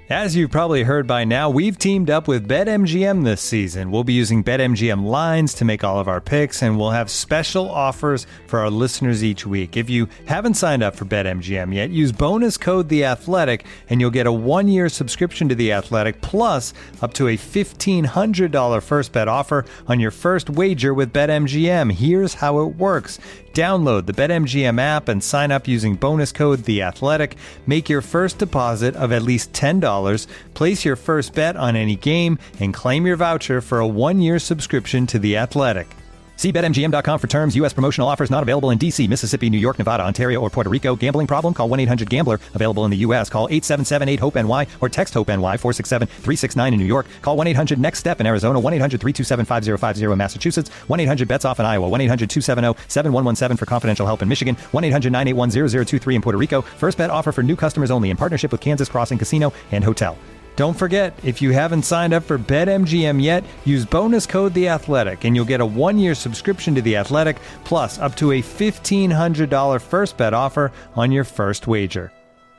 As you've probably heard by now, we've teamed up with BetMGM this season. We'll be using BetMGM lines to make all of our picks, and we'll have special offers for our listeners each week. If you haven't signed up for BetMGM yet, use bonus code The Athletic, and you'll get a 1-year subscription to The Athletic, plus up to a $1,500 first bet offer on your first wager with BetMGM. Here's how it works. Download the BetMGM app and sign up using bonus code The Athletic. Make your first deposit of at least $10. Place your first bet on any game and claim your voucher for a 1-year subscription to The Athletic. See BetMGM.com for terms. U.S. promotional offers not available in D.C., Mississippi, New York, Nevada, Ontario, or Puerto Rico. Gambling problem? Call 1-800-GAMBLER. Available in the U.S. Call 877-8-HOPE-NY or text HOPE-NY 467-369 in New York. Call 1-800-NEXT-STEP in Arizona. 1-800-327-5050 in Massachusetts. 1-800-BETS-OFF in Iowa. 1-800-270-7117 for confidential help in Michigan. 1-800-981-0023 in Puerto Rico. First bet offer for new customers only in partnership with Kansas Crossing Casino and Hotel. Don't forget, if you haven't signed up for BetMGM yet, use bonus code The Athletic, and you'll get a 1-year subscription to The Athletic, plus up to a $1,500 first bet offer on your first wager.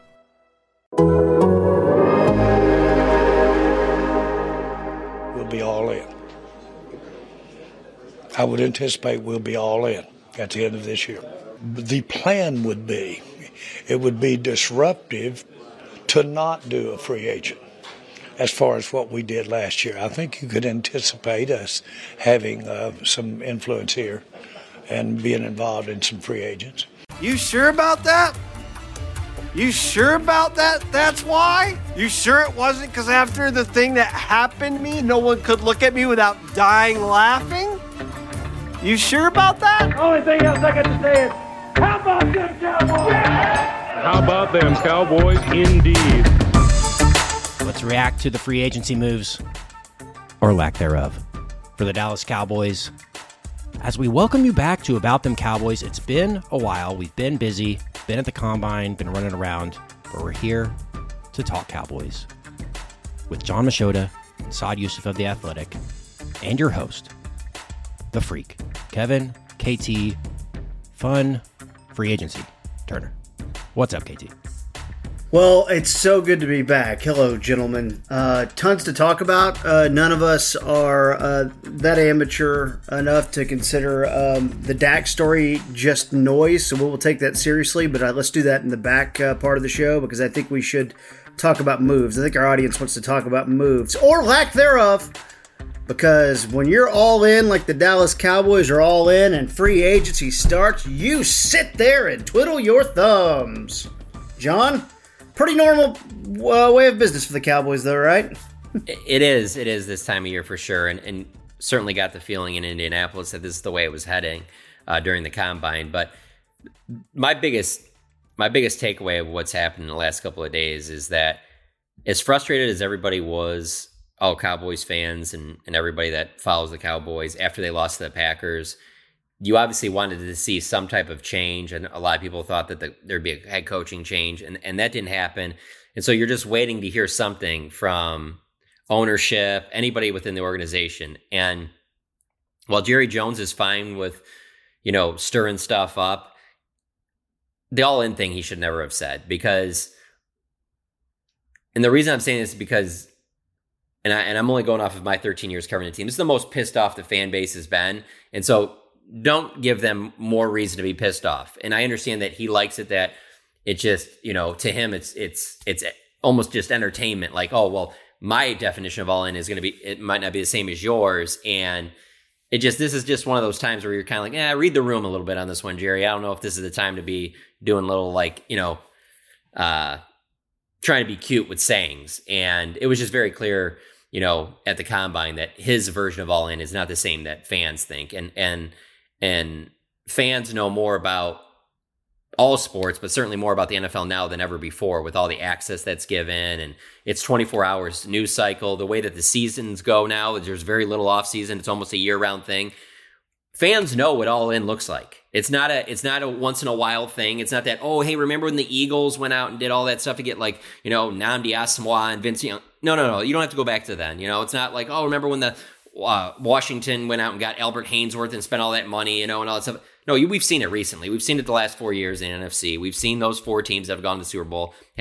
We'll be all in. I would anticipate we'll be all in at the end of this year. The plan would be, it would be disruptive to not do a free agent. As far as what we did last year, I think you could anticipate us having some influence here and being involved in some free agents. You sure about that? You sure about that? That's why? You sure it wasn't because after the thing that happened to me, no one could look at me without dying laughing? You sure about that? The only thing else I got to say is, how about them Cowboys? How about them Cowboys, indeed. Let's react to the free agency moves, or lack thereof, for the Dallas Cowboys. As we welcome you back to About Them Cowboys, it's been a while. We've been busy, been at the Combine, been running around, but we're here to talk Cowboys with John Machota and Saad Yousuf of The Athletic, and your host, the Freak, Kevin, KT, fun, free agency, Turner. What's up, KT? Well, it's so good to be back. Hello, gentlemen. Tons to talk about. None of us are that amateur enough to consider the Dak story just noise, so we'll take that seriously, but let's do that in the back part of the show, because I think we should talk about moves. I think our audience wants to talk about moves, or lack thereof, because when you're all in like the Dallas Cowboys are all in and free agency starts, you sit there and twiddle your thumbs. John? Pretty normal way of business for the Cowboys, though, right? It is this time of year for sure, and certainly got the feeling in Indianapolis that this is the way it was heading during the Combine. But my biggest takeaway of what's happened in the last couple of days is that as frustrated as everybody was, all Cowboys fans and everybody that follows the Cowboys after they lost to the Packers, you obviously wanted to see some type of change, and a lot of people thought that there'd be a head coaching change, and that didn't happen. And so you're just waiting to hear something from ownership, anybody within the organization. And while Jerry Jones is fine with, stirring stuff up, the all-in thing he should never have said, because, and the reason I'm saying this is because, and I'm only going off of my 13 years covering the team, this is the most pissed off the fan base has been, and so don't give them more reason to be pissed off. And I understand that he likes it, that it just, to him, it's almost just entertainment. Like, oh, well, my definition of all in is going to be, it might not be the same as yours. And this is just one of those times where you're kind of like, read the room a little bit on this one, Jerry. I don't know if this is the time to be doing little, trying to be cute with sayings. And it was just very clear, at the Combine, that his version of all in is not the same that fans think. And fans know more about all sports, but certainly more about the NFL now than ever before, with all the access that's given, and it's 24 hours news cycle. The way that the seasons go now, there's very little off season. It's almost a year-round thing. Fans know what all in looks like. It's not a once in a while thing. It's not that, oh, hey, remember when the Eagles went out and did all that stuff to get Nnamdi Asomugha and Vince Young? No. You don't have to go back to then. It's not like, oh, remember when the Washington went out and got Albert Haynesworth and spent all that money, and all that stuff. No, we've seen it recently. We've seen it the last 4 years in NFC. We've seen those 4 teams that have gone to the Super Bowl have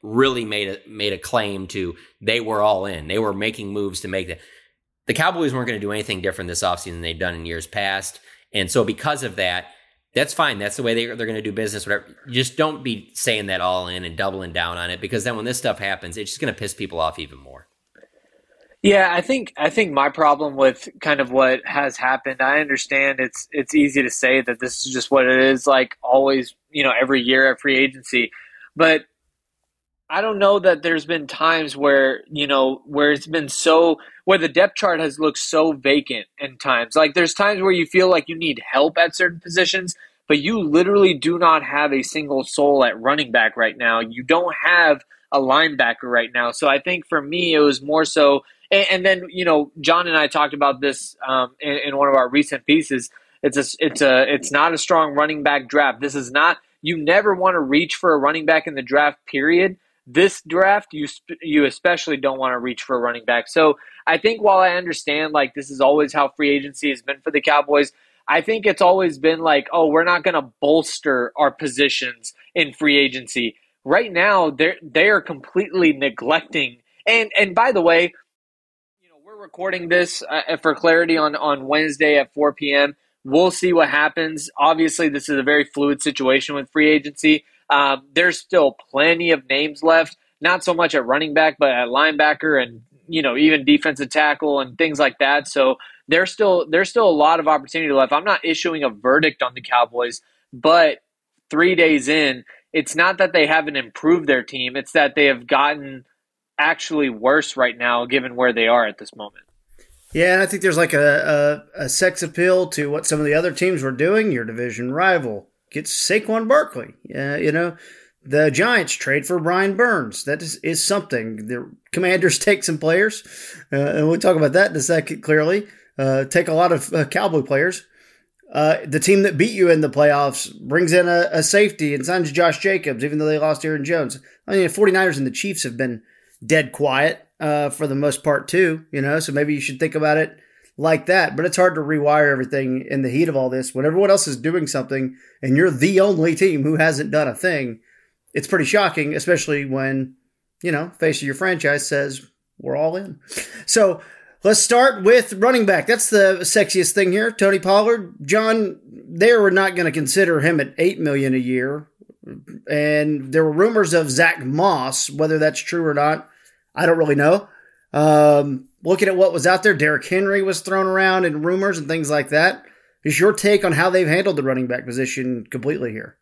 really made a claim to they were all in. They were making moves to make that. The Cowboys weren't going to do anything different this offseason than they'd done in years past. And so because of that, that's fine. That's the way they're going to do business, whatever. You just don't be saying that all in and doubling down on it, because then when this stuff happens, it's just going to piss people off even more. Yeah, I think my problem with kind of what has happened, I understand it's easy to say that this is just what it is, like always, every year at free agency. But I don't know that there's been times where, where it's been where the depth chart has looked so vacant in times. Like there's times where you feel like you need help at certain positions, but you literally do not have a single soul at running back right now. You don't have a linebacker right now. So I think for me, it was more so, and then, John and I talked about this in one of our recent pieces. It's not a strong running back draft. This is not, you never want to reach for a running back in the draft, period. This draft, you especially don't want to reach for a running back. So I think while I understand, like, this is always how free agency has been for the Cowboys, I think it's always been like, oh, we're not going to bolster our positions in free agency. Right now, they are completely neglecting. And by the way, we're recording this for clarity on Wednesday at 4 p.m. We'll see what happens. Obviously, this is a very fluid situation with free agency. There's still plenty of names left, not so much at running back, but at linebacker and, even defensive tackle and things like that. So there's still a lot of opportunity left. I'm not issuing a verdict on the Cowboys, but 3 days in, it's not that they haven't improved their team. It's that they have gotten actually worse right now, given where they are at this moment. Yeah, and I think there's like a sex appeal to what some of the other teams were doing. Your division rival gets Saquon Barkley. The Giants trade for Brian Burns. That is something. The Commanders take some players, and we'll talk about that in a second, clearly. Take a lot of Cowboy players. The team that beat you in the playoffs brings in a safety and signs Josh Jacobs, even though they lost Aaron Jones. I mean, the 49ers and the Chiefs have been dead quiet for the most part too, so maybe you should think about it like that. But it's hard to rewire everything in the heat of all this when everyone else is doing something and you're the only team who hasn't done a thing. It's pretty shocking, especially when, face of your franchise says we're all in. So let's start with running back. That's the sexiest thing here. Tony Pollard. John, they were not going to consider him at $8 million a year. And there were rumors of Zach Moss. Whether that's true or not, I don't really know. Looking at what was out there, Derrick Henry was thrown around in rumors and things like that. Is your take on how they've handled the running back position completely here?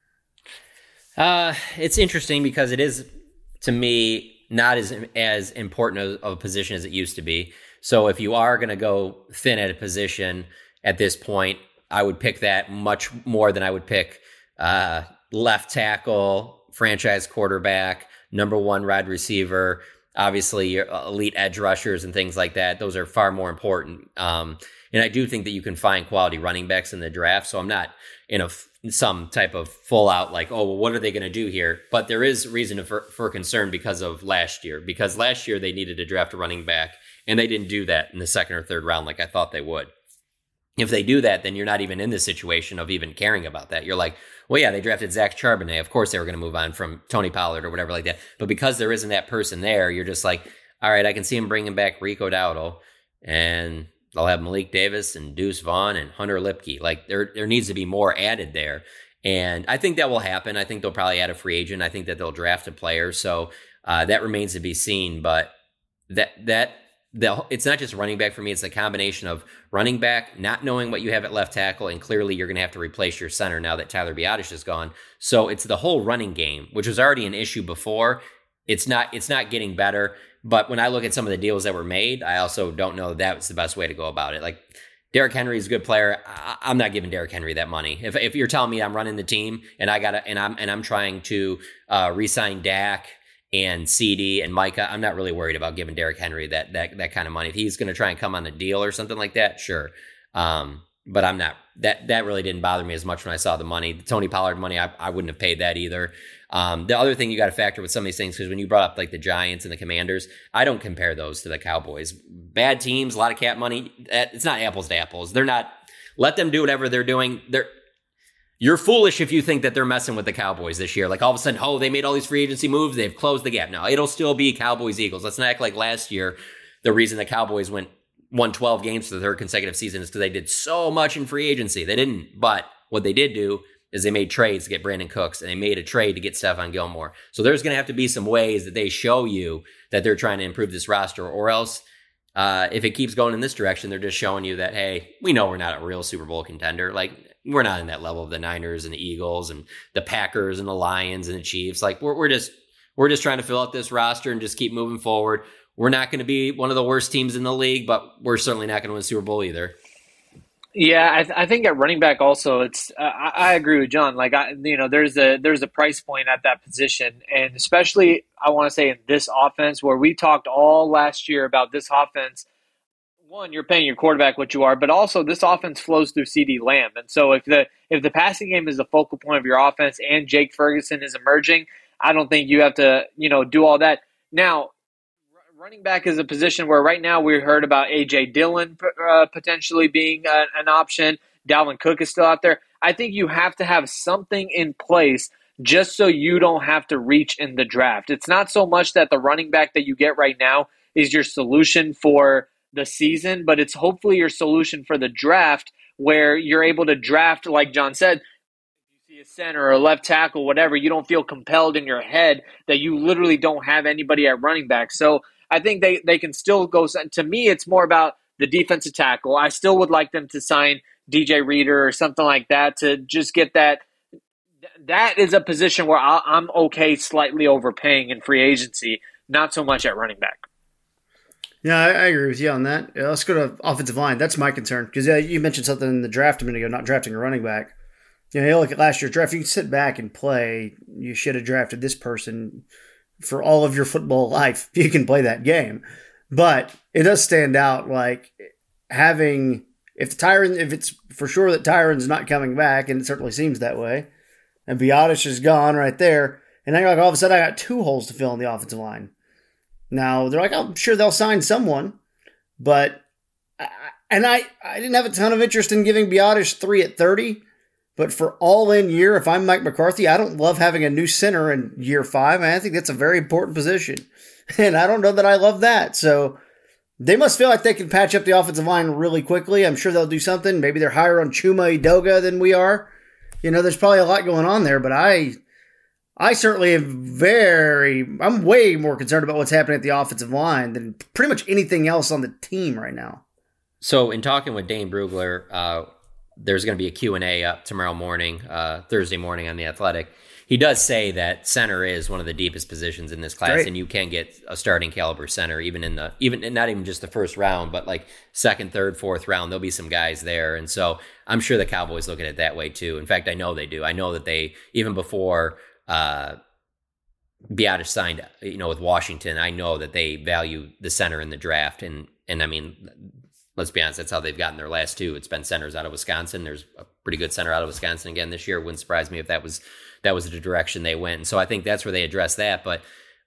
It's interesting because it is, to me, not as important of a position as it used to be. So if you are going to go thin at a position at this point, I would pick that much more than I would pick left tackle, franchise quarterback, number one wide receiver, obviously your elite edge rushers and things like that. Those are far more important. And I do think that you can find quality running backs in the draft. So I'm not in some type of full out like, oh, well, what are they going to do here? But there is reason for concern because of last year. Because last year they needed to draft a running back, and they didn't do that in the second or third round like I thought they would. If they do that, then you're not even in the situation of even caring about that. You're like, well, yeah, they drafted Zach Charbonnet. Of course they were going to move on from Tony Pollard or whatever like that. But because there isn't that person there, you're just like, all right, I can see him bringing back Rico Dowdle, and they'll have Malik Davis and Deuce Vaughn and Hunter Lipke. Like there needs to be more added there. And I think that will happen. I think they'll probably add a free agent. I think that they'll draft a player. So that remains to be seen. But it's not just running back for me. It's a combination of running back, not knowing what you have at left tackle, and clearly you're going to have to replace your center now that Tyler Biadasz is gone. So it's the whole running game, which was already an issue before. It's not getting better. But when I look at some of the deals that were made, I also don't know that was the best way to go about it. Like Derrick Henry is a good player. I'm not giving Derrick Henry that money. If you're telling me I'm running the team and I'm trying to re-sign Dak and CD and Micah, I'm not really worried about giving Derrick Henry that kind of money. If he's going to try and come on a deal or something like that, sure. But I'm not. That really didn't bother me as much when I saw the money. The Tony Pollard money, I wouldn't have paid that either. The other thing you got to factor with some of these things, because when you brought up like the Giants and the Commanders, I don't compare those to the Cowboys. Bad teams, a lot of cap money. It's not apples to apples. They're not. Let them do whatever they're doing. You're foolish if you think that they're messing with the Cowboys this year. Like all of a sudden, oh, they made all these free agency moves. They've closed the gap. No, it'll still be Cowboys-Eagles. Let's not act like last year the reason the Cowboys won 12 games for the third consecutive season is because they did so much in free agency. They didn't. But what they did do is they made trades to get Brandon Cooks, and they made a trade to get Stephon Gilmore. So there's going to have to be some ways that they show you that they're trying to improve this roster, or else if it keeps going in this direction, they're just showing you that, hey, we know we're not a real Super Bowl contender. Like, we're not in that level of the Niners and the Eagles and the Packers and the Lions and the Chiefs. Like, we're just trying to fill out this roster and just keep moving forward. We're not going to be one of the worst teams in the league, but we're certainly not going to win Super Bowl either. Yeah, I think at running back also, it's I agree with John. Like, there's a price point at that position, and especially I want to say in this offense where we talked all last year about this offense. One, you're paying your quarterback what you are, but also this offense flows through CeeDee Lamb, and so if the passing game is the focal point of your offense and Jake Ferguson is emerging, I don't think you have to do all that. Now, running back is a position where right now we heard about A.J. Dillon potentially being an option. Dalvin Cook is still out there. I think you have to have something in place just so you don't have to reach in the draft. It's not so much that the running back that you get right now is your solution for the season, but it's hopefully your solution for the draft where you're able to draft, like John said, you see a center or a left tackle, whatever, you don't feel compelled in your head that you literally don't have anybody at running back. So I think they can still go. To me, it's more about the defensive tackle. I still would like them to sign DJ Reader or something like that to just get that. That is a position where I'm okay slightly overpaying in free agency, not so much at running back. Yeah, I agree with you on that. Yeah, let's go to offensive line. That's my concern because you mentioned something in the draft a minute ago, not drafting a running back. You look at last year's draft. You can sit back and play. You should have drafted this person for all of your football life. You can play that game, but it does stand out. Like having if it's for sure that Tyron's not coming back, and it certainly seems that way, and Biadasz is gone right there, and then all of a sudden I got two holes to fill in the offensive line. Now, they're like, I'm sure they'll sign someone, but I didn't have a ton of interest in giving Biadasz 3 at 30, but for all-in year, if I'm Mike McCarthy, I don't love having a new center in year 5. I think that's a very important position, and I don't know that I love that. So they must feel like they can patch up the offensive line really quickly. I'm sure they'll do something. Maybe they're higher on Chuma Edoga than we are. There's probably a lot going on there, but I certainly I'm way more concerned about what's happening at the offensive line than pretty much anything else on the team right now. So in talking with Dane Brugler, there's going to be a Q&A up tomorrow morning, Thursday morning on The Athletic. He does say that center is one of the deepest positions in this class, Great. And you can get a starting caliber center even not even just the first round, but like second, third, fourth round. There'll be some guys there, and so I'm sure the Cowboys look at it that way too. In fact, I know they do. I know that they even before Biadasz signed, with Washington, I know that they value the center in the draft, and I mean, let's be honest, that's how they've gotten their last two. It's been centers out of Wisconsin. There's a pretty good center out of Wisconsin again this year. It wouldn't surprise me if that was the direction they went. And so I think that's where they address that. But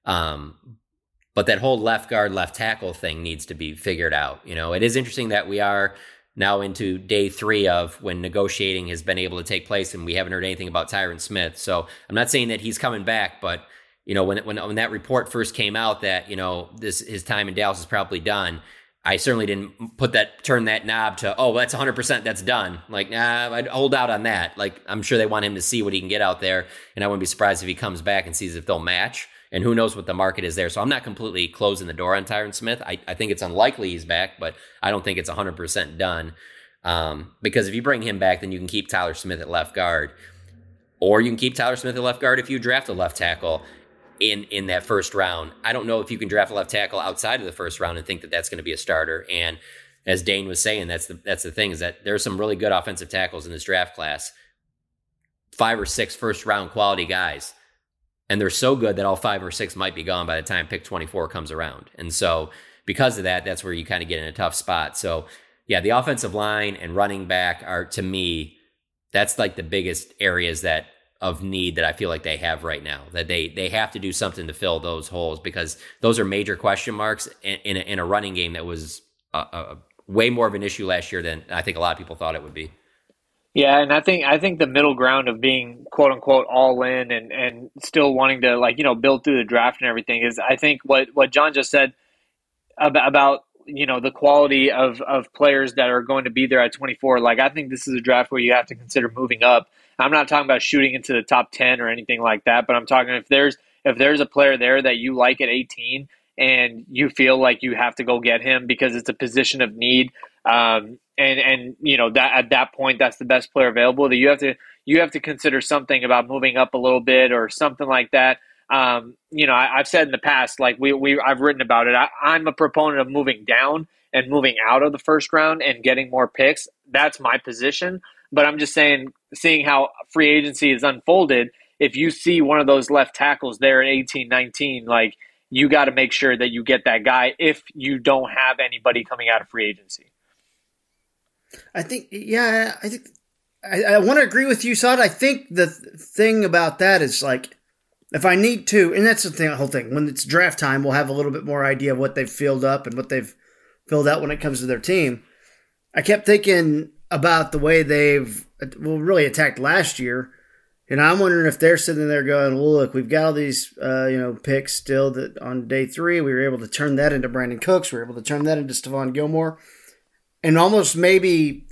that whole left guard, left tackle thing needs to be figured out. It is interesting that we are now into day 3 of when negotiating has been able to take place, and we haven't heard anything about Tyron Smith. So I'm not saying that he's coming back, but when that report first came out that his time in Dallas is probably done, I certainly didn't turn that knob to, oh, that's 100%, that's done. Like, nah, I'd hold out on that. Like, I'm sure they want him to see what he can get out there, and I wouldn't be surprised if he comes back and sees if they'll match. And who knows what the market is there. So I'm not completely closing the door on Tyron Smith. I think it's unlikely he's back, but I don't think it's 100% done. Because if you bring him back, then you can keep Tyler Smith at left guard. Or you can keep Tyler Smith at left guard if you draft a left tackle in that first round. I don't know if you can draft a left tackle outside of the first round and think that that's going to be a starter. And as Dane was saying, that's the thing, is that there are some really good offensive tackles in this draft class. 5 or 6 first round quality guys. And they're so good that all 5 or 6 might be gone by the time pick 24 comes around. And so because of that, that's where you kind of get in a tough spot. So yeah, the offensive line and running back are, to me, that's like the biggest areas of need that I feel like they have right now, that they have to do something to fill those holes, because those are major question marks in a running game that was way more of an issue last year than I think a lot of people thought it would be. Yeah, and I think the middle ground of being quote unquote all in and still wanting to build through the draft and everything is, I think, what John just said about the quality of players that are going to be there at 24. Like, I think this is a draft where you have to consider moving up. I'm not talking about shooting into the top 10 or anything like that, but I'm talking if there's a player there that you like at 18 and you feel like you have to go get him because it's a position of need, and that at that point that's the best player available, that you have to consider something about moving up a little bit or something like that. I've said in the past, like I've written about it. I'm a proponent of moving down and moving out of the first round and getting more picks. That's my position. But I'm just saying, seeing how free agency is unfolded, if you see one of those left tackles there at 18, 19, like, you got to make sure that you get that guy if you don't have anybody coming out of free agency. I want to agree with you, Saad. I think the thing about that is, like, if I need to, and that's the whole thing, when it's draft time, we'll have a little bit more idea of what they've filled up and what they've filled out when it comes to their team. I kept thinking about the way they've really attacked last year, and I'm wondering if they're sitting there going, well, look, we've got all these picks still that on day 3 we were able to turn that into Brandon Cooks, we were able to turn that into Stephon Gilmore, and almost maybe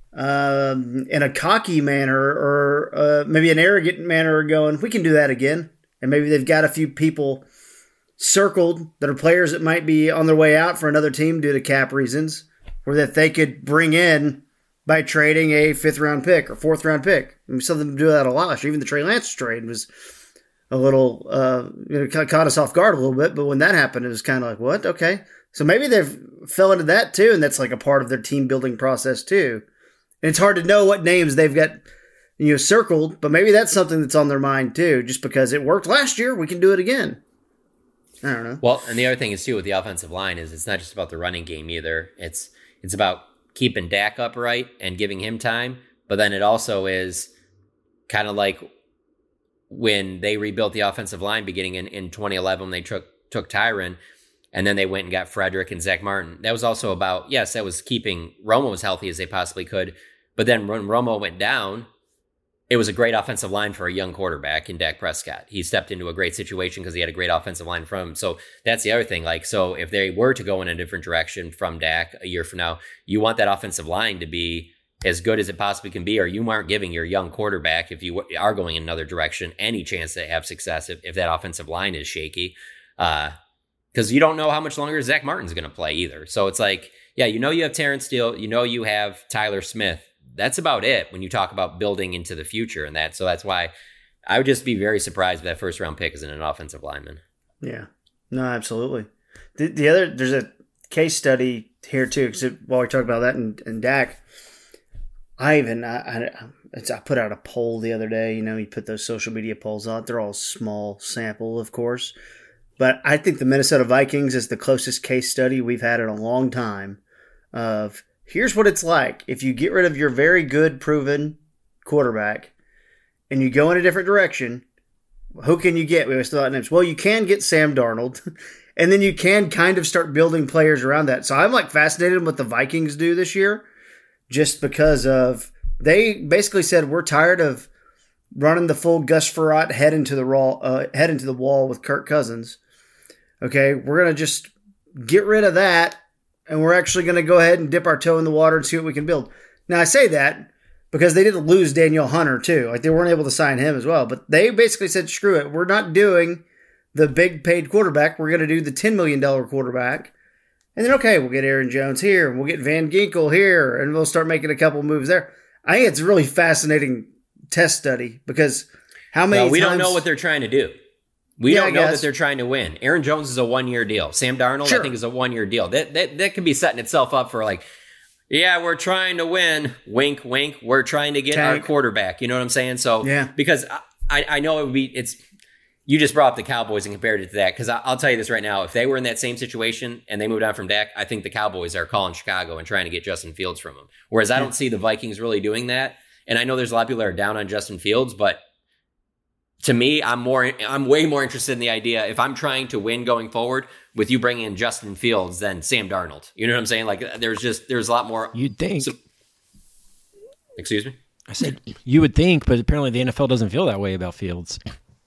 in a cocky manner or maybe an arrogant manner going, we can do that again. And maybe they've got a few people circled that are players that might be on their way out for another team due to cap reasons, or that they could bring in by trading a 5th-round pick or 4th-round pick. I mean, some of them do that a lot. Even the Trey Lance trade was a little, caught us off guard a little bit. But when that happened, it was kind of like, what? Okay. So maybe they've fell into that too, and that's like a part of their team-building process too. And it's hard to know what names they've got circled, but maybe that's something that's on their mind too. Just because it worked last year, we can do it again. I don't know. Well, and the other thing is too with the offensive line is it's not just about the running game either. It's about keeping Dak upright and giving him time, but then it also is kind of like when they rebuilt the offensive line beginning in 2011 when they took Tyron, and then they went and got Frederick and Zach Martin. That was also about, yes, that was keeping Romo as healthy as they possibly could, but then when Romo went down, it was a great offensive line for a young quarterback in Dak Prescott. He stepped into a great situation because he had a great offensive line from him. So that's the other thing. Like, so if they were to go in a different direction from Dak a year from now, you want that offensive line to be as good as it possibly can be, or you aren't giving your young quarterback, if you are going in another direction, any chance to have success if that offensive line is shaky. Because you don't know how much longer Zach Martin's going to play either. So it's like, yeah, you have Terrence Steele, you have Tyler Smith. That's about it when you talk about building into the future and that. So that's why I would just be very surprised if that 1st-round pick isn't an offensive lineman. Yeah, no, absolutely. The other, there's a case study here too, because while we talk about that and Dak, I put out a poll the other day. You put those social media polls out. They're all small sample, of course, but I think the Minnesota Vikings is the closest case study we've had in a long time of, here's what it's like if you get rid of your very good, proven quarterback and you go in a different direction. Who can you get? We always throw out names. Well, you can get Sam Darnold, and then you can kind of start building players around that. So I'm fascinated with what the Vikings do this year, just because of they basically said, we're tired of running the full Gus Frerotte head into the wall with Kirk Cousins. Okay, we're gonna just get rid of that. And we're actually going to go ahead and dip our toe in the water and see what we can build. Now, I say that because they didn't lose Daniel Hunter, too. Like, they weren't able to sign him as well. But they basically said, screw it. We're not doing the big paid quarterback. We're going to do the $10 million quarterback. And then, okay, we'll get Aaron Jones here. And we'll get Van Ginkel here. And we'll start making a couple moves there. I think it's a really fascinating test study because how many times... we don't know what they're trying to do. We don't know that they're trying to win. Aaron Jones is a 1-year deal. Sam Darnold, sure, I think, is a 1-year deal. That could be setting itself up for we're trying to win. Wink, wink. We're trying to get our quarterback. You know what I'm saying? So, yeah. Because I know you just brought up the Cowboys and compared it to that. Because I'll tell you this right now. If they were in that same situation and they moved on from Dak, I think the Cowboys are calling Chicago and trying to get Justin Fields from them. Whereas I don't see the Vikings really doing that. And I know there's a lot of people that are down on Justin Fields, but to me, I'm way more interested in the idea, if I'm trying to win going forward, with you bringing in Justin Fields than Sam Darnold. You know what I'm saying? Like, there's a lot more. You'd think. Excuse me? I said you would think, but apparently the NFL doesn't feel that way about Fields.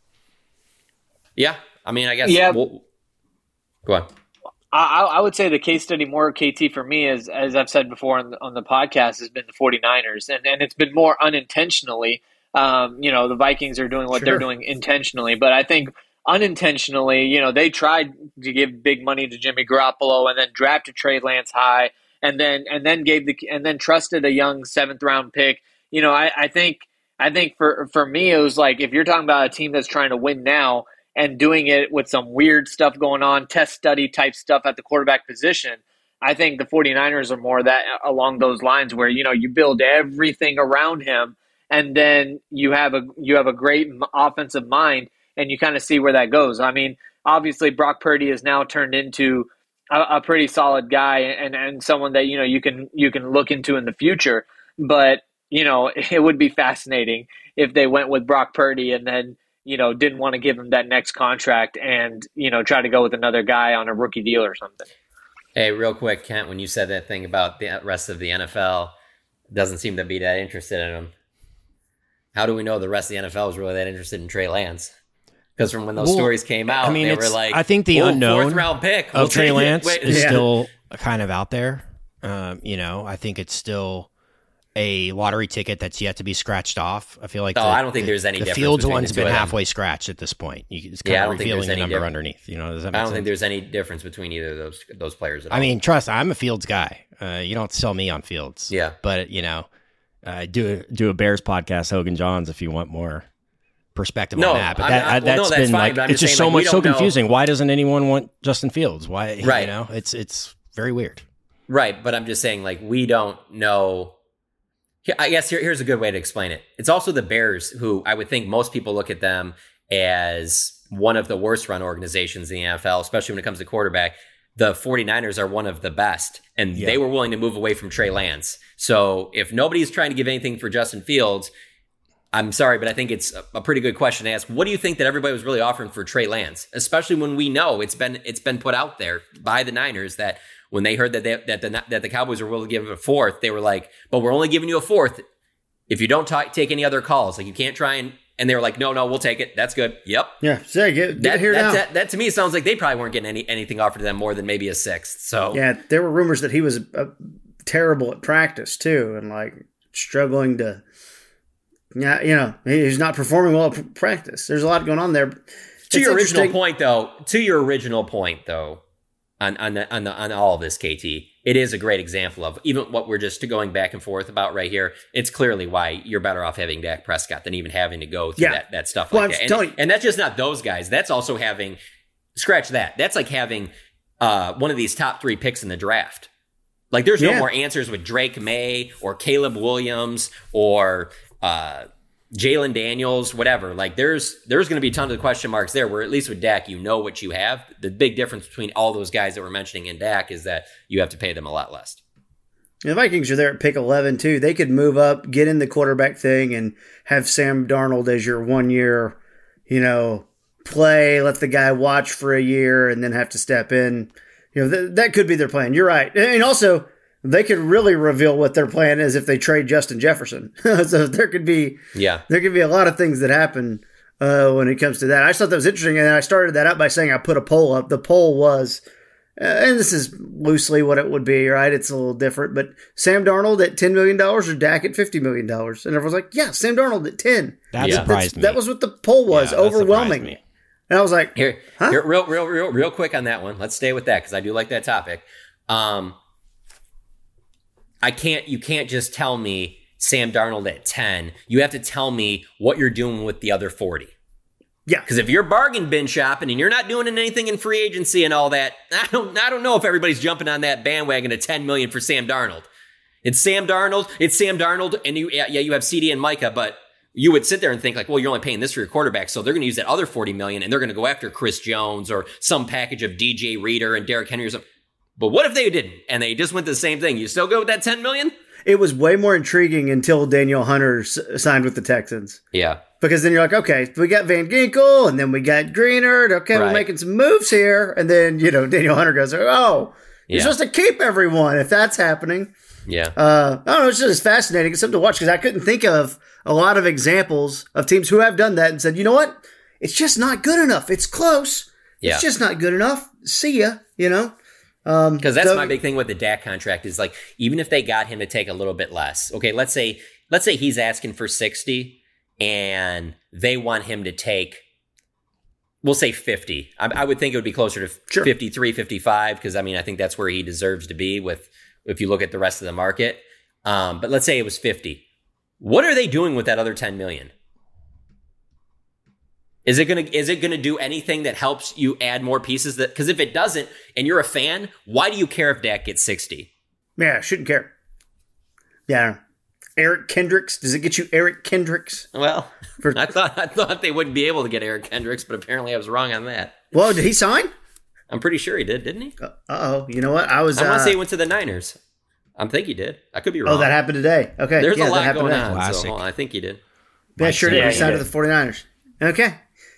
Yeah, I mean, I guess. Yeah. Go on. I would say the case study more, KT, for me, as I've said before on the podcast, has been the 49ers. And it's been more unintentionally. The Vikings are doing what they're doing intentionally. But I think unintentionally, they tried to give big money to Jimmy Garoppolo and then drafted Trey Lance high and then trusted a young 7th round pick. I think for me, it was like, if you're talking about a team that's trying to win now, and doing it with some weird stuff going on, test study type stuff at the quarterback position, I think the 49ers are more that along those lines where, you build everything around him and then you have a great offensive mind and you kind of see where that goes. I mean, obviously Brock Purdy has now turned into a pretty solid guy and someone that, you can look into in the future. But, it would be fascinating if they went with Brock Purdy and then, didn't want to give him that next contract and, try to go with another guy on a rookie deal or something. Hey, real quick, Kent, when you said that thing about the rest of the NFL, doesn't seem to be that interested in him. How do we know the rest of the NFL is really that interested in Trey Lance? Because from when those stories came out, they were like, I think the unknown 4th round pick of Trey Lance is still kind of out there. I think it's still a lottery ticket that's yet to be scratched off. I feel like I don't think there's any difference. The Fields one's been halfway scratched at this point. It's kind of revealing the number underneath. Does that make I don't sense? think there's any difference between either of those players at all. I mean, trust, I'm a Fields guy. You don't sell me on Fields. Yeah. But, do a Bears podcast, Hogan Johns, if you want more perspective on that. But that's been fine, like, it's just so confusing. Why doesn't anyone want Justin Fields? Why? Right. It's very weird. Right. But I'm just saying, like, we don't know. I guess here's a good way to explain it. It's also the Bears, who I would think most people look at them as one of the worst run organizations in the NFL, especially when it comes to quarterback. The 49ers are one of the best, and they were willing to move away from Trey Lance. So if nobody's trying to give anything for Justin Fields, I'm sorry, but I think it's a pretty good question to ask. What do you think that everybody was really offering for Trey Lance? Especially when we know it's been put out there by the Niners that when they heard that the Cowboys were willing to give him a 4th, they were like, but we're only giving you a 4th if you don't take any other calls. Like, you can't try and they were like, no, we'll take it. That's good. Yep. Yeah. So get it here now. That to me sounds like they probably weren't getting anything offered to them more than maybe a 6th. So yeah, there were rumors that he was terrible at practice too, and like struggling to. Yeah, he's not performing well at practice. There's a lot going on there. To your original point, though, on all of this, KT, it is a great example of even what we're just going back and forth about right here. It's clearly why you're better off having Dak Prescott than even having to go through that stuff like that. And that's just not those guys. That's also having, scratch that. That's like having one of these top 3 picks in the draft. Like, there's no more answers with Drake May or Caleb Williams or Jalen Daniels, whatever. Like, there's going to be tons of question marks there, where at least with Dak, you know what you have. The big difference between all those guys that we're mentioning in Dak is that you have to pay them a lot less. The Vikings are there at pick 11 too. They could move up, get in the quarterback thing, and have Sam Darnold as your 1 year, play, let the guy watch for a year and then have to step in. That could be their plan. You're right. And also, they could really reveal what their plan is if they trade Justin Jefferson. So there could be a lot of things that happen when it comes to that. I just thought that was interesting, and I started that out by saying I put a poll up. The poll was, and this is loosely what it would be, right? It's a little different, but Sam Darnold at $10 million or Dak at $50 million? And everyone's like, yeah, Sam Darnold at 10. That surprised me. That was what the poll was, overwhelming. And I was like, here, real quick on that one. Let's stay with that because I do like that topic. You can't just tell me Sam Darnold at 10. You have to tell me what you're doing with the other 40. Yeah. Because if you're bargain bin shopping and you're not doing anything in free agency and all that, I don't know if everybody's jumping on that bandwagon of $10 million for Sam Darnold. It's Sam Darnold, and you have CD and Micah, but you would sit there and think like, well, you're only paying this for your quarterback, so they're going to use that other $40 million and they're going to go after Chris Jones or some package of DJ Reader and Derrick Henry or something. But what if they didn't and they just went the same thing? You still go with that $10 million? It was way more intriguing until Daniel Hunter signed with the Texans. Yeah. Because then you're like, okay, we got Van Ginkel and then we got Greenard. Okay, we're making some moves here. And then, Daniel Hunter goes, you're supposed to keep everyone if that's happening. Yeah. I don't know. It's just fascinating. It's something to watch because I couldn't think of a lot of examples of teams who have done that and said, you know what? It's just not good enough. It's close. Yeah. It's just not good enough. See ya, Because that's my big thing with the Dak contract is like, even if they got him to take a little bit less, okay, let's say he's asking for 60 and they want him to take, we'll say 50. I would think it would be closer to 53, 55, because I think that's where he deserves to be if you look at the rest of the market. But let's say it was 50. What are they doing with that other 10 million? Is it gonna do anything that helps you add more pieces? Because if it doesn't, and you're a fan, why do you care if Dak gets 60? Yeah, shouldn't care. Yeah, Eric Kendricks. Does it get you Eric Kendricks? Well, I thought they wouldn't be able to get Eric Kendricks, but apparently I was wrong on that. Well, did he sign? I'm pretty sure he did, didn't he? Uh-oh. You know what? I want to say he went to the Niners. I think he did. I could be wrong. Oh, that happened today. Okay. There's a lot going on. Classic. So hold on, I think he did. Yeah, sure did. He signed to the 49ers. Okay.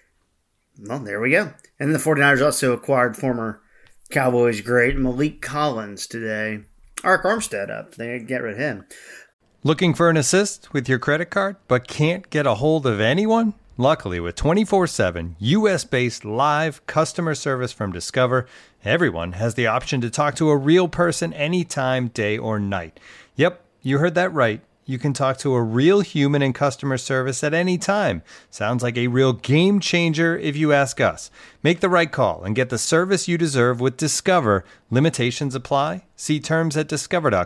Well, there we go. And then the 49ers also acquired former Cowboys great Malik Collins today. Ark Armstead up. They get rid of him. Looking for an assist with your credit card, but can't get a hold of anyone? Luckily, with 24/7 U.S.-based live customer service from Discover, everyone has the option to talk to a real person anytime, day or night. Yep, you heard that right. You can talk to a real human in customer service at any time. Sounds like a real game changer if you ask us. Make the right call and get the service you deserve with Discover. Limitations apply. See terms at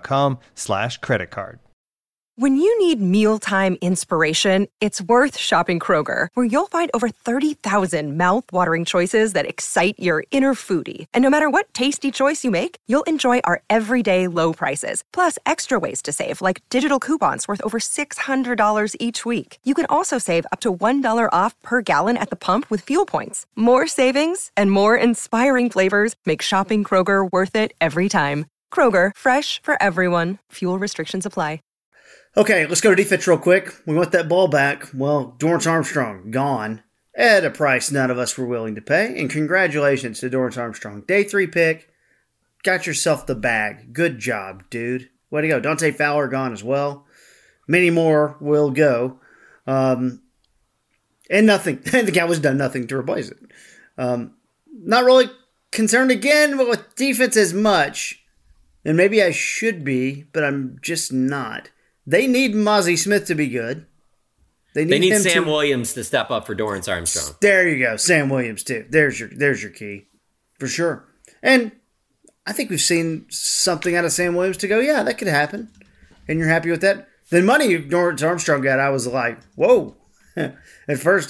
discover.com/creditcard. When you need mealtime inspiration, it's worth shopping Kroger, where you'll find over 30,000 mouth-watering choices that excite your inner foodie. And no matter what tasty choice you make, you'll enjoy our everyday low prices, plus extra ways to save, like digital coupons worth over $600 each week. You can also save up to $1 off per gallon at the pump with fuel points. More savings and more inspiring flavors make shopping Kroger worth it every time. Kroger, fresh for everyone. Fuel restrictions apply. Okay, let's go to defense real quick. We want that ball back. Well, Dorrance Armstrong, gone at a price none of us were willing to pay. And congratulations to Dorrance Armstrong. Day 3 pick. Got yourself the bag. Good job, dude. Way to go. Dante Fowler gone as well. Many more will go. And nothing. The Cowboys done nothing to replace it. Not really concerned again with defense as much. And maybe I should be, but I'm just not. They need Mozzie Smith to be good. They need Sam Williams to step up for Dorrance Armstrong. There you go. Sam Williams, too. There's your key. For sure. And I think we've seen something out of Sam Williams to go, yeah, that could happen. And you're happy with that? The money Dorrance Armstrong got, I was like, whoa. At first,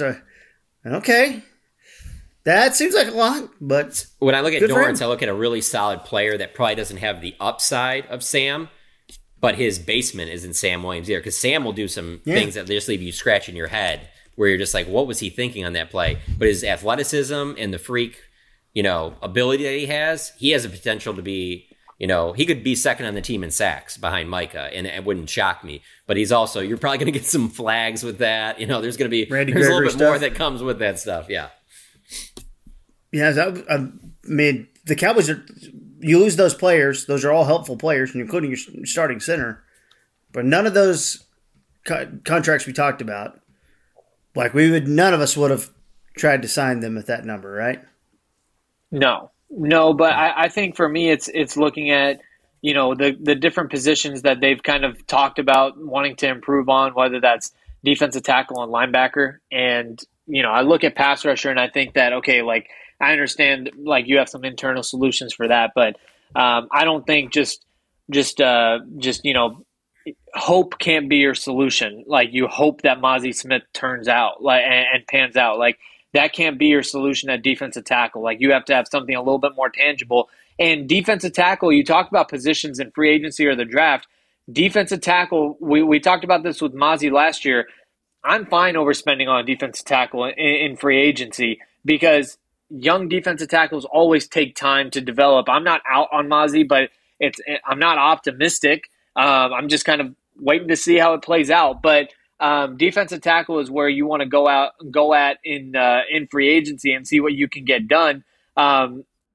okay. That seems like a lot, but when I look at Dorrance, I look at a really solid player that probably doesn't have the upside of Sam, but his basement isn't Sam Williams either, because Sam will do some things that just leave you scratching your head, where you're just like, what was he thinking on that play? But his athleticism and the freak, ability that he has a potential to be, he could be second on the team in sacks behind Micah, and it wouldn't shock me. But he's also, you're probably going to get some flags with that. There's going to be there's a little bit more that comes with that stuff. Yeah. Yeah, the Cowboys are. You lose those players; those are all helpful players, including your starting center. But none of those contracts we talked about, none of us would have tried to sign them at that number, right? No. But I think for me, it's looking at the different positions that they've kind of talked about wanting to improve on, whether that's defensive tackle and linebacker, and I look at pass rusher and I think that I understand you have some internal solutions for that, but I don't think just hope can't be your solution. You hope that Mozzie Smith turns out and pans out. That can't be your solution at defensive tackle. You have to have something a little bit more tangible. And defensive tackle, you talk about positions in free agency or the draft. Defensive tackle, we talked about this with Mozzie last year. I'm fine overspending on defensive tackle in free agency because young defensive tackles always take time to develop. I'm not out on Mozzie, but I'm not optimistic. I'm just kind of waiting to see how it plays out. But defensive tackle is where you want to go at in free agency and see what you can get done.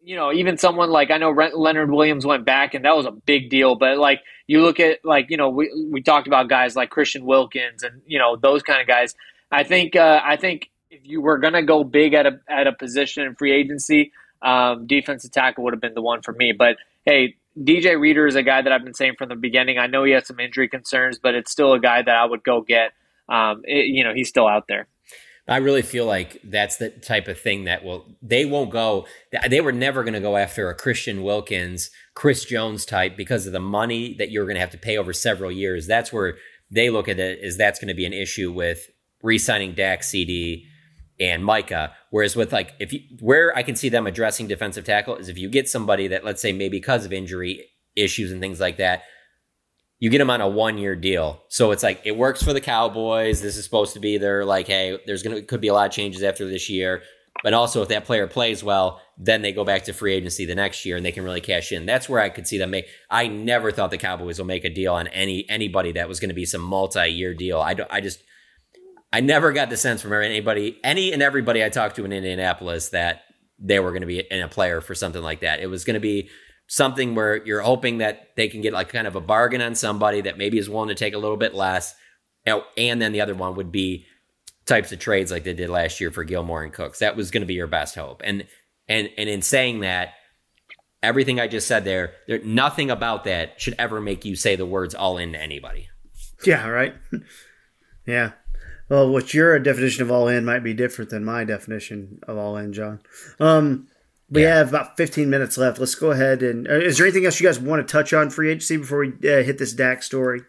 even someone like, I know Leonard Williams went back, and that was a big deal. But like, you look at like, we talked about guys like Christian Wilkins and those kind of guys. I think if you were gonna go big at a position in free agency, defensive tackle would have been the one for me. But hey, DJ Reader is a guy that I've been saying from the beginning. I know he has some injury concerns, but it's still a guy that I would go get. He's still out there. I really feel like that's the type of thing that they won't go. They were never going to go after a Christian Wilkins, Chris Jones type because of the money that you're going to have to pay over several years. That's where they look at it, is that's going to be an issue with re-signing Dak, CD, and Micah. Whereas with like, where I can see them addressing defensive tackle is if you get somebody that, let's say maybe because of injury issues and things like that, you get them on a 1-year deal. So it's like, it works for the Cowboys. This is supposed to be their like, hey, could be a lot of changes after this year. But also if that player plays well, then they go back to free agency the next year and they can really cash in. That's where I could see them make. I never thought the Cowboys will make a deal on anybody that was going to be some multi-year deal. I never got the sense from any and everybody I talked to in Indianapolis that they were going to be in a player for something like that. It was going to be something where you're hoping that they can get like kind of a bargain on somebody that maybe is willing to take a little bit less. And then the other one would be types of trades like they did last year for Gilmore and Cooks. That was going to be your best hope. And in saying that, everything I just said there, nothing about that should ever make you say the words all in to anybody. Yeah, right. Yeah. Well, what your definition of all in might be different than my definition of all in, John. We have about 15 minutes left. Let's go ahead and is there anything else you guys want to touch on free agency before we hit this Dak story?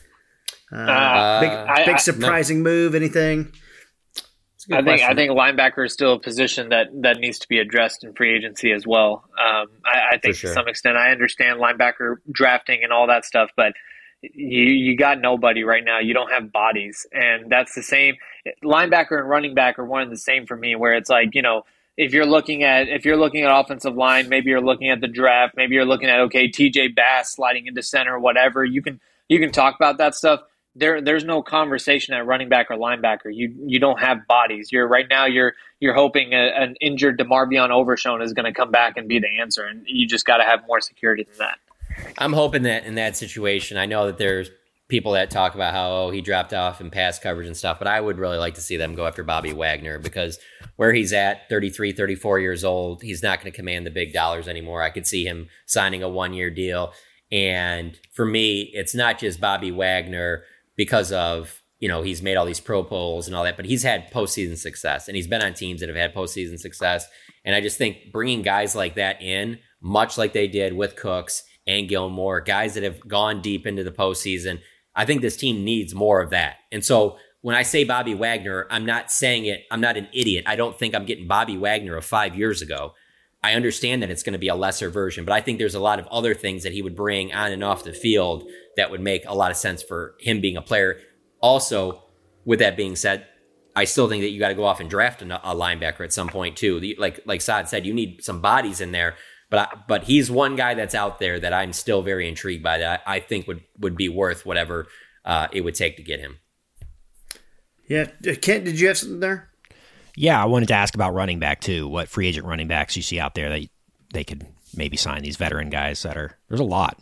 Big surprising move, anything? I think linebacker is still a position that needs to be addressed in free agency as well. I think to some extent, I understand linebacker drafting and all that stuff, but you got nobody right now. You don't have bodies, and that's the same. Linebacker and running back are one and the same for me. Where it's like, if you're looking at offensive line, maybe you're looking at the draft, maybe you're looking at TJ Bass sliding into center, whatever. You can talk about that stuff. There's no conversation at running back or linebacker. You don't have bodies. You're hoping an injured DeMarvion Overshown is going to come back and be the answer, and you just got to have more security than that. I'm hoping that in that situation, I know that there's people that talk about how he dropped off in pass coverage and stuff, but I would really like to see them go after Bobby Wagner because where he's at, 33, 34 years old, he's not going to command the big dollars anymore. I could see him signing a 1-year deal. And for me, it's not just Bobby Wagner because of, he's made all these Pro Bowls and all that, but he's had postseason success and he's been on teams that have had postseason success. And I just think bringing guys like that in, much like they did with Cooks and Gilmore, guys that have gone deep into the postseason, I think this team needs more of that. And so when I say Bobby Wagner, I'm not saying it, I'm not an idiot. I don't think I'm getting Bobby Wagner of 5 years ago. I understand that it's going to be a lesser version, but I think there's a lot of other things that he would bring on and off the field that would make a lot of sense for him being a player. Also, with that being said, I still think that you got to go off and draft a linebacker at some point too. Like Saad said, you need some bodies in there. But he's one guy that's out there that I'm still very intrigued by that I think would be worth whatever it would take to get him. Yeah. Kent, did you have something there? Yeah, I wanted to ask about running back too. What free agent running backs you see out there that they could maybe sign, these veteran guys there's a lot.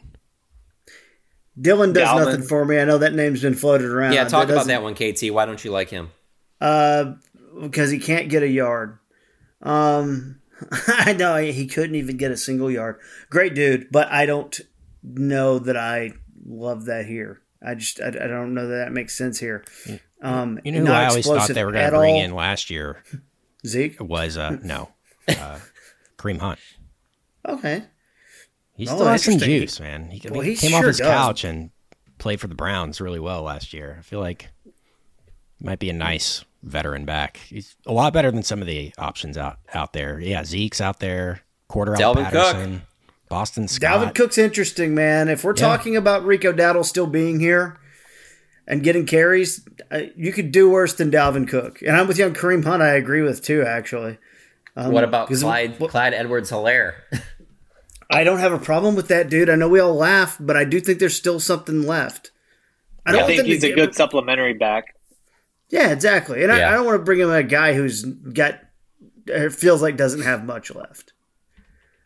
Dylan does nothing for me. I know that name's been floated around. Yeah, talk about that one, KT. Why don't you like him? Because he can't get a yard. I know he couldn't even get a single yard. Great dude, but I don't know that I love that here. I don't know that makes sense here. You know who I always thought they were going to bring in last year? Zeke? Was Kareem Hunt. Okay. He still has some juice, man. He came off his couch and played for the Browns really well last year. I feel like he might be a nice veteran back. He's a lot better than some of the options out there. Yeah, Zeke's out there. Cordell Patterson. Cook. Boston Scott. Dalvin Cook's interesting, man. If we're talking about Rico Dowdle still being here and getting carries, you could do worse than Dalvin Cook. And I'm with you on Kareem Hunt. I agree with too, actually. What about Clyde Edwards-Helaire? I don't have a problem with that, dude. I know we all laugh, but I do think there's still something left. I think he's a good supplementary back. Yeah, exactly. And I don't want to bring him a guy who's feels like doesn't have much left.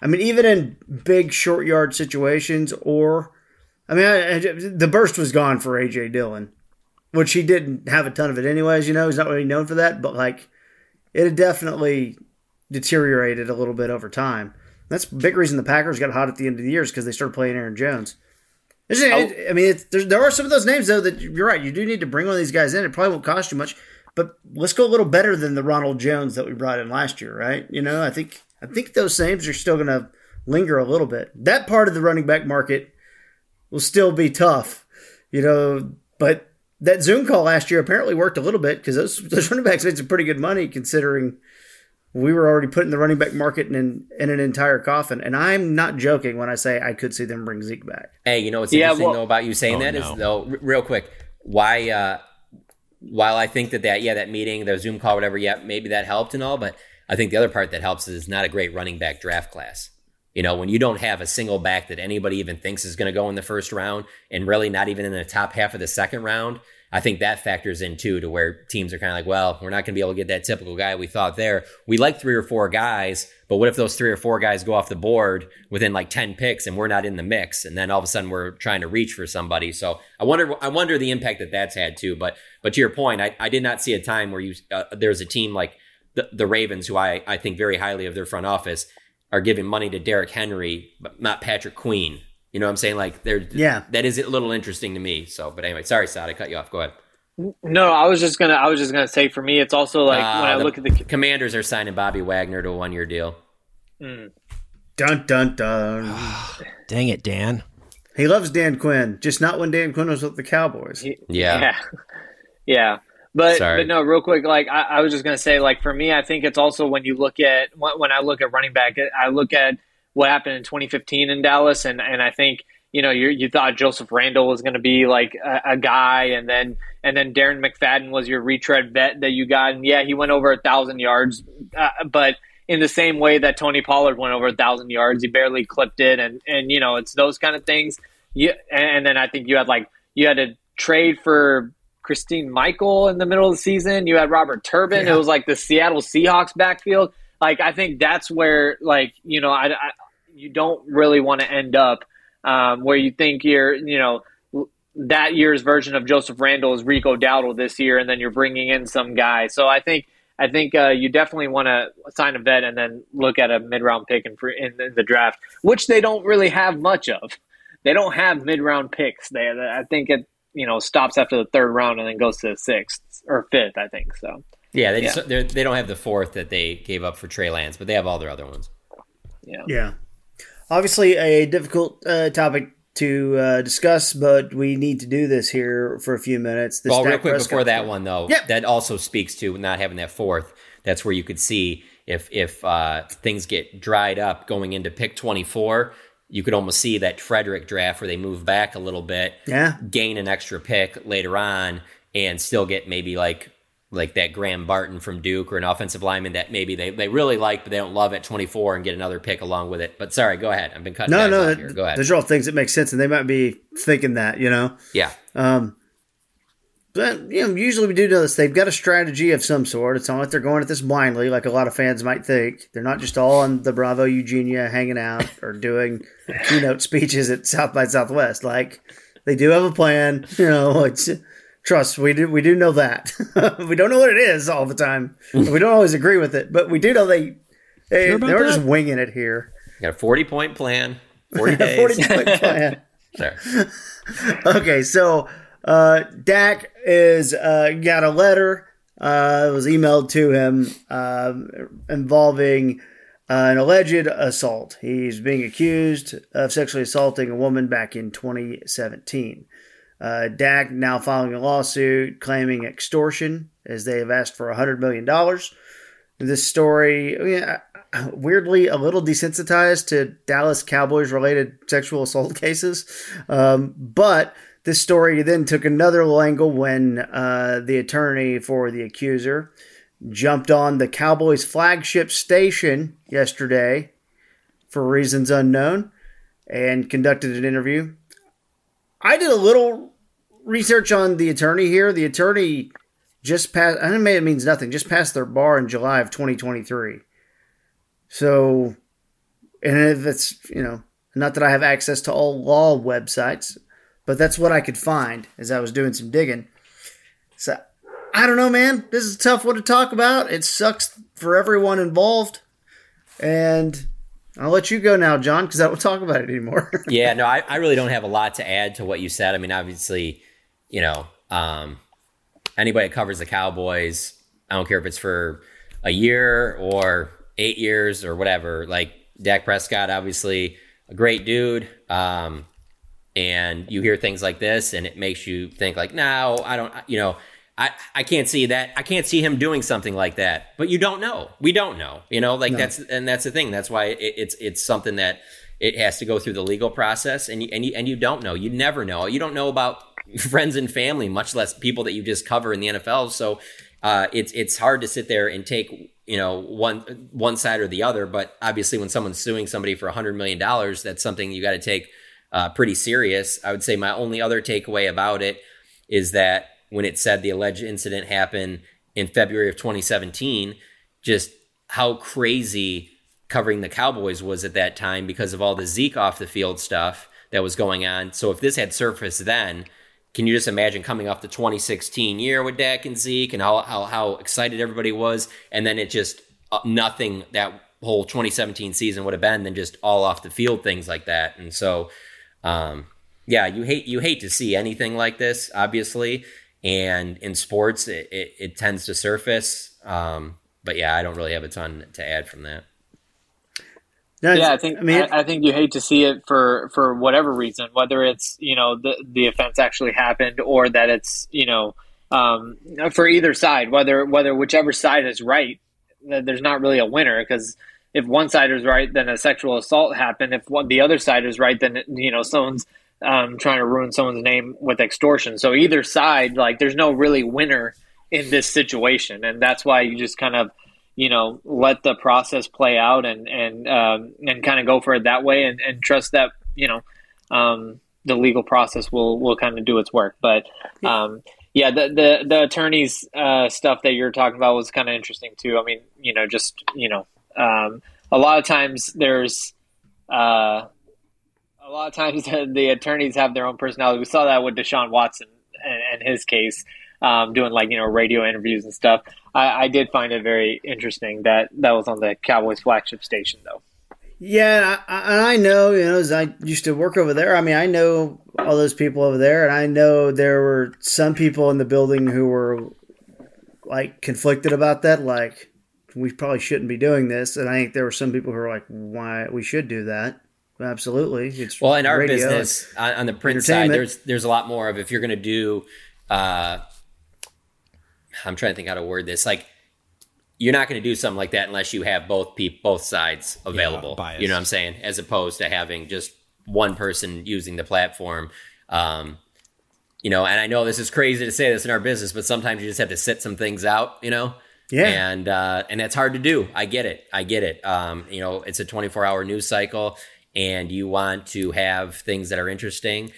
I mean, even in big short yard situations, or the burst was gone for A.J. Dillon, which he didn't have a ton of it anyways. He's not really known for that, but like it had definitely deteriorated a little bit over time. That's a big reason the Packers got hot at the end of the year, is because they started playing Aaron Jones. There are some of those names, though, that you're right. You do need to bring one of these guys in. It probably won't cost you much, but let's go a little better than the Ronald Jones that we brought in last year, right? I think those names are still going to linger a little bit. That part of the running back market will still be tough, but that Zoom call last year apparently worked a little bit, because those running backs made some pretty good money, considering we were already putting the running back market in an entire coffin. And I'm not joking when I say I could see them bring Zeke back. Hey, what's interesting, though, about you saying real quick, why, while I think that meeting, the Zoom call, whatever, maybe that helped and all, but I think the other part that helps is it's not a great running back draft class. When you don't have a single back that anybody even thinks is going to go in the first round, and really not even in the top half of the second round, I think that factors in too, to where teams are kind of like, well, we're not going to be able to get that typical guy we thought there. We like 3 or 4 guys, but what if those 3 or 4 guys go off the board within like 10 picks and we're not in the mix, and then all of a sudden we're trying to reach for somebody? So I wonder the impact that that's had too. But to your point, I did not see a time where there's a team like the Ravens, who I think very highly of their front office, are giving money to Derrick Henry, but not Patrick Queen. You know what I'm saying? Like, that is a little interesting to me. So, but anyway, sorry, Saad, I cut you off. Go ahead. No, I was just gonna say, for me, it's also like when I look at the Commanders are signing Bobby Wagner to a 1-year deal. Dun dun dun! Dang it, Dan. He loves Dan Quinn, just not when Dan Quinn was with the Cowboys. Yeah. But no, real quick, like I was just gonna say, like for me, I think it's also when you look at when I look at running back, I look at what happened in 2015 in Dallas, and I think you thought Joseph Randle was going to be like a guy, and then Darren McFadden was your retread vet that you got, and he went over 1,000 yards, but in the same way that Tony Pollard went over 1,000 yards, he barely clipped it, and it's those kind of things. And then I think you had to trade for Christine Michael in the middle of the season. You had Robert Turbin. It was like the Seattle Seahawks backfield. Like, I think that's where, like, you don't really want to end up where you think that year's version of Joseph Randle is Rico Dowdle this year, and then you're bringing in some guy. So I think you definitely want to sign a vet and then look at a mid-round pick in the draft, which they don't really have much of. They don't have mid-round picks. I think it stops after the 3rd round and then goes to the 6th or 5th, I think. So yeah, they don't have the 4th that they gave up for Trey Lance, but they have all their other ones. Yeah. Obviously, a difficult topic to discuss, but we need to do this here for a few minutes. Real quick before that one, though, that also speaks to not having that 4th. That's where you could see if things get dried up going into pick 24. You could almost see that Frederick draft where they move back a little bit, gain an extra pick later on, and still get maybe like that Graham Barton from Duke, or an offensive lineman that maybe they really like, but they don't love at 24, and get another pick along with it. But sorry, go ahead. I've been cutting guys off here. Go ahead. Those are all things that make sense, and they might be thinking that, Yeah. But, usually we do know this. They've got a strategy of some sort. It's not like they're going at this blindly, like a lot of fans might think. They're not just all on the Bravo Eugenia hanging out or doing keynote speeches at South by Southwest. Like, they do have a plan. Trust, we do know that. We don't know what it is all the time. We don't always agree with it, but we do know they're just winging it here. Got a 40-point plan, 40 days. 40-point plan. Sorry. Okay, so Dak is got a letter. It was emailed to him involving an alleged assault. He's being accused of sexually assaulting a woman back in 2017. Dak now filing a lawsuit claiming extortion, as they have asked for $100 million. This story, weirdly, a little desensitized to Dallas Cowboys-related sexual assault cases. But this story then took another angle when the attorney for the accuser jumped on the Cowboys flagship station yesterday for reasons unknown and conducted an interview. I did a little research on the attorney here. The attorney just passed, I don't know, it means nothing, just passed their bar in July of 2023. So And if it's, not that I have access to all law websites, but that's what I could find as I was doing some digging. So, I don't know, man. This is a tough one to talk about. It sucks for everyone involved. And I'll let you go now, John, because I don't talk about it anymore. Yeah, no, I really don't have a lot to add to what you said. I mean, obviously, anybody that covers the Cowboys, I don't care if it's for a year or 8 years or whatever, like Dak Prescott, obviously a great dude. And you hear things like this and it makes you think like, no, I don't, I can't see that. I can't see him doing something like that, but you don't know. We don't know, no. That's the thing. That's why it's something that it has to go through the legal process and you don't know. You never know. You don't know about friends and family, much less people that you just cover in the NFL. So it's hard to sit there and take, one side or the other. But obviously when someone's suing somebody for $100 million, that's something you got to take pretty serious. I would say my only other takeaway about it is that when it said the alleged incident happened in February of 2017, just how crazy covering the Cowboys was at that time because of all the Zeke off the field stuff that was going on. So if this had surfaced then, can you just imagine coming off the 2016 year with Dak and Zeke and how excited everybody was? And then it just nothing, that whole 2017 season would have been than just all off the field things like that. And so, you hate to see anything like this, obviously. And in sports, it tends to surface. But yeah, I don't really have a ton to add from that. I think you hate to see it for whatever reason, whether it's, the offense actually happened or that it's, for either side, whether whichever side is right, there's not really a winner, because if one side is right, then a sexual assault happened. If the other side is right, then, someone's trying to ruin someone's name with extortion. So either side, there's no really winner in this situation. And that's why you just kind of, let the process play out and kind of go for it that way and trust that, the legal process will kind of do its work. But, the attorneys stuff that you're talking about was kind of interesting too. I mean, a lot of times there's, a lot of times the attorneys have their own personality. We saw that with Deshaun Watson and his case, doing radio interviews and stuff. I did find it very interesting that was on the Cowboys flagship station, though. Yeah, I know, as I used to work over there. I mean, I know all those people over there, and I know there were some people in the building who were conflicted about that. We probably shouldn't be doing this. And I think there were some people who were like, why we should do that. Absolutely. It's in our business, on the print side, there's a lot more of, if you're going to do, I'm trying to think how to word this. You're not going to do something like that unless you have both sides available. You know what I'm saying? As opposed to having just one person using the platform. And I know this is crazy to say this in our business, but sometimes you just have to sit some things out, Yeah. And that's hard to do. I get it. It's a 24-hour news cycle, and you want to have things that are interesting.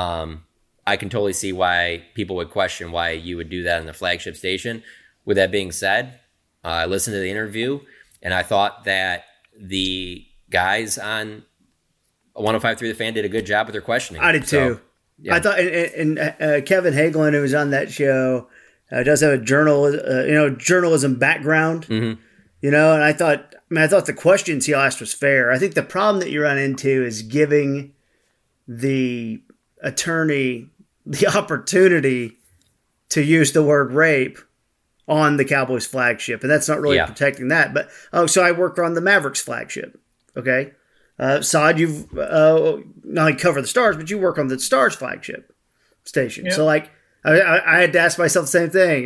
I can totally see why people would question why you would do that on the flagship station. With that being said, I listened to the interview, and I thought that the guys on 105.3 The Fan did a good job with their questioning. I did too. So, yeah. I thought, and Kevin Hagelin, who was on that show, does have a journalism background. Mm-hmm. And I thought the questions he asked was fair. I think the problem that you run into is giving the attorney the opportunity to use the word rape on the Cowboys flagship, and that's not really protecting that. But so I work on the Mavericks flagship. Okay, Saad, you've not only cover the Stars, but you work on the Stars flagship station. Yeah. So I had to ask myself the same thing.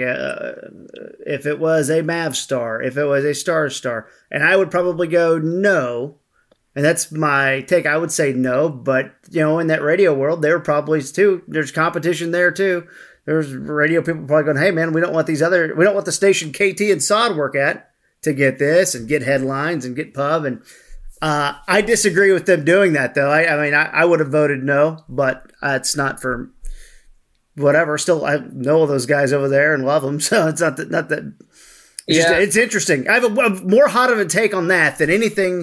If it was a Mavs star, if it was a Stars star, and I would probably go no. And that's my take. I would say no, but in that radio world, there probably is too. There's competition there too. There's radio people probably going, "Hey man, we don't want the station KT and Saad work at to get this and get headlines and get pub." And I disagree with them doing that though. I would have voted no, but it's not for whatever. Still, I know those guys over there and love them, so it's not that. It's interesting. I have a more hot of a take on that than anything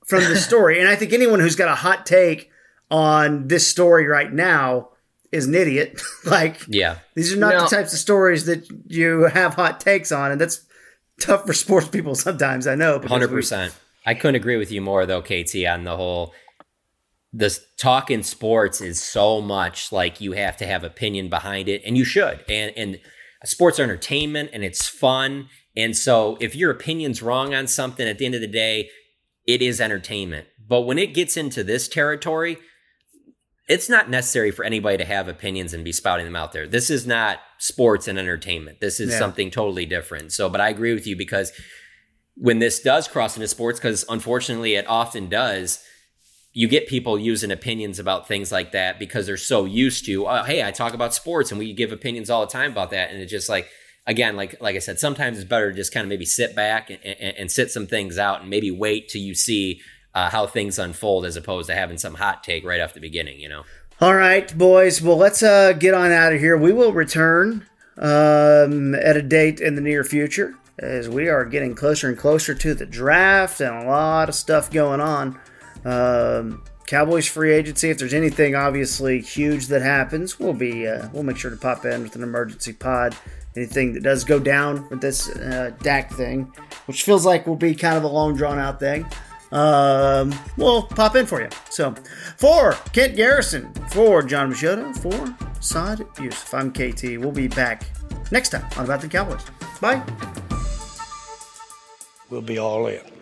from the story. And I think anyone who's got a hot take on this story right now is an idiot. These are not the types of stories that you have hot takes on, and that's tough for sports people sometimes, I know. 100%. I couldn't agree with you more, though, KT, on the whole, this talk in sports is so much like you have to have opinion behind it, and you should. And sports are entertainment, and it's fun. And so if your opinion's wrong on something, at the end of the day, it is entertainment. But when it gets into this territory, it's not necessary for anybody to have opinions and be spouting them out there. This is not sports and entertainment. This is something totally different. So, but I agree with you, because when this does cross into sports, because unfortunately it often does, you get people using opinions about things like that because they're so used to, oh, hey, I talk about sports and we give opinions all the time about that. And it's just like, again, like I said, sometimes it's better to just kind of maybe sit back and sit some things out and maybe wait till you see how things unfold, as opposed to having some hot take right off the beginning, you know? All right, boys. Well, let's get on out of here. We will return at a date in the near future, as we are getting closer and closer to the draft and a lot of stuff going on. Cowboys free agency. If there's anything obviously huge that happens, we'll make sure to pop in with an emergency pod. Anything that does go down with this Dak thing, which feels like will be kind of a long drawn out thing, we'll pop in for you. So, for Kent Garrison, for John Machado, for Saad Yousuf, I'm KT. We'll be back next time on About the Cowboys. Bye. We'll be all in.